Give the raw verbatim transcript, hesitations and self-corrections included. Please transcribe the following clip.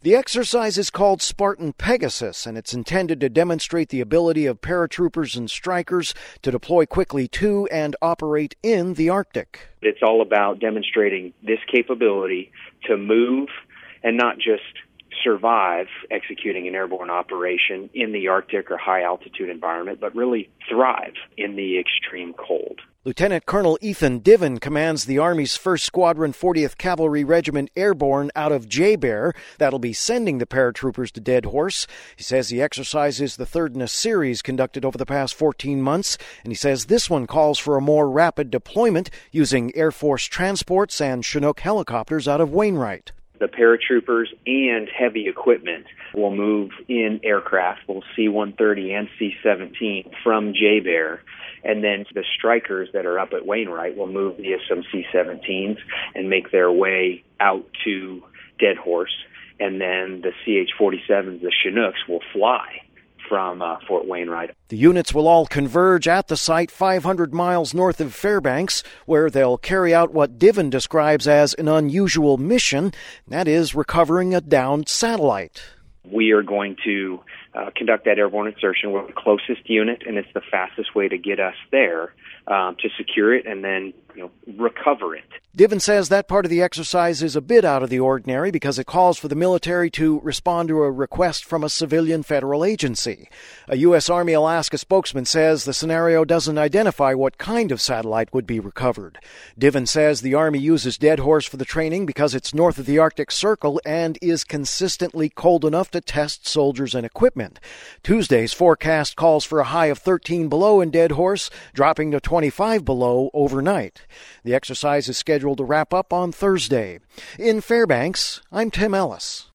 The exercise is called Spartan Pegasus, and it's intended to demonstrate the ability of paratroopers and strikers to deploy quickly to and operate in the Arctic. It's all about demonstrating this capability to move and not just survive executing an airborne operation in the Arctic or high-altitude environment, but really thrive in the extreme cold. Lieutenant Colonel Ethan Diven commands the Army's first Squadron fortieth Cavalry Regiment Airborne out of J-Bear. That'll be sending the paratroopers to Dead Horse. He says the exercise is the third in a series conducted over the past fourteen months, and he says this one calls for a more rapid deployment using Air Force transports and Chinook helicopters out of Wainwright. The paratroopers and heavy equipment will move in aircraft, both C one thirty and C seventeen, from J-Bear. And then the strikers that are up at Wainwright will move via some C seventeens and make their way out to Dead Horse. And then the C H forty-sevens, the Chinooks, will fly from uh, Fort Wainwright. The units will all converge at the site five hundred miles north of Fairbanks, where they'll carry out what Diven describes as an unusual mission, that is, recovering a downed satellite. We are going to uh, conduct that airborne insertion. We're the closest unit, and it's the fastest way to get us there um, to secure it and then you know, recover it. Diven says that part of the exercise is a bit out of the ordinary because it calls for the military to respond to a request from a civilian federal agency. A U S. Army Alaska spokesman says the scenario doesn't identify what kind of satellite would be recovered. Diven says the Army uses Dead Horse for the training because it's north of the Arctic Circle and is consistently cold enough to test soldiers and equipment. Tuesday's forecast calls for a high of thirteen below in Dead Horse, dropping to twenty-five below overnight. The exercise is scheduled to wrap up on Thursday. In Fairbanks, I'm Tim Ellis.